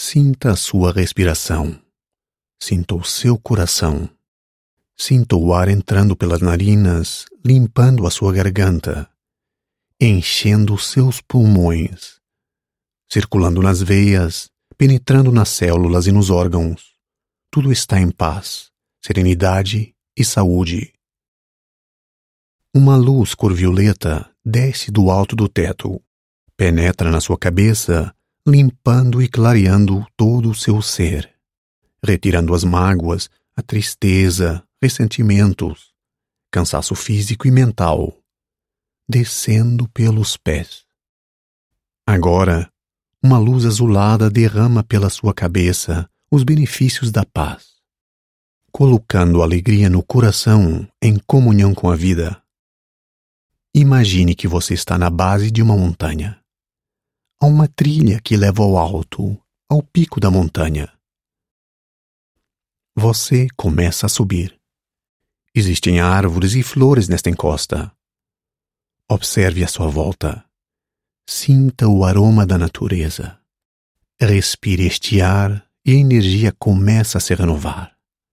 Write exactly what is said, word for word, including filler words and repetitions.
Sinta a sua respiração. Sinta o seu coração. Sinta o ar entrando pelas narinas, limpando a sua garganta, enchendo os seus pulmões, circulando nas veias, penetrando nas células e nos órgãos. Tudo está em paz, serenidade e saúde. Uma luz cor violeta desce do alto do teto, penetra na sua cabeça, limpando e clareando todo o seu ser, retirando as mágoas, a tristeza, ressentimentos, cansaço físico e mental, descendo pelos pés. Agora, uma luz azulada derrama pela sua cabeça os benefícios da paz, colocando alegria no coração em comunhão com a vida. Imagine que você está na base de uma montanha. Há uma trilha que leva ao alto, ao pico da montanha. Você começa a subir. Existem árvores e flores nesta encosta. Observe à sua volta. Sinta o aroma da natureza. Respire este ar e a energia começa a se renovar.